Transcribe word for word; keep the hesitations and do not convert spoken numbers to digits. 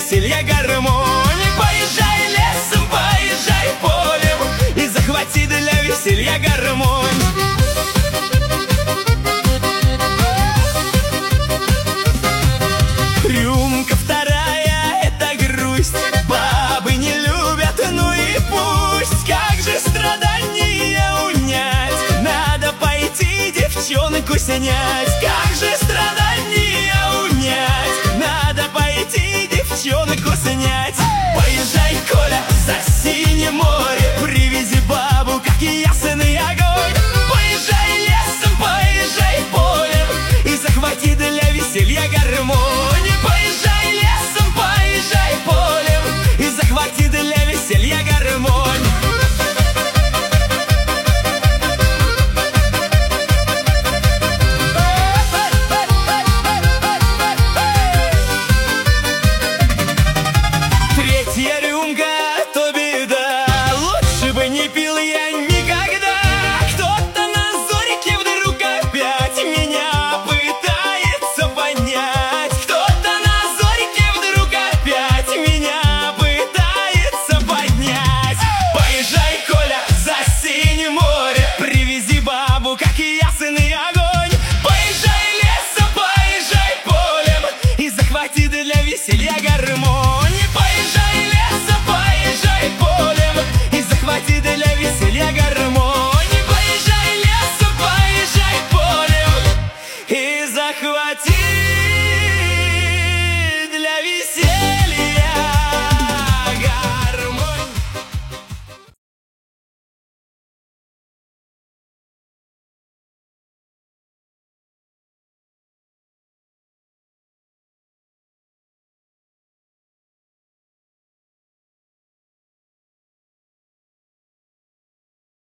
веселья гармонь. Поезжай лесом, поезжай полем и захвати для веселья гармонь. Рюмка вторая — это грусть, бабы не любят, ну и пусть. Как же страдания унять, надо пойти девчонку снять. Как же страдания унять, надо пойти девчонку снять. Поезжай, Коля, за синее море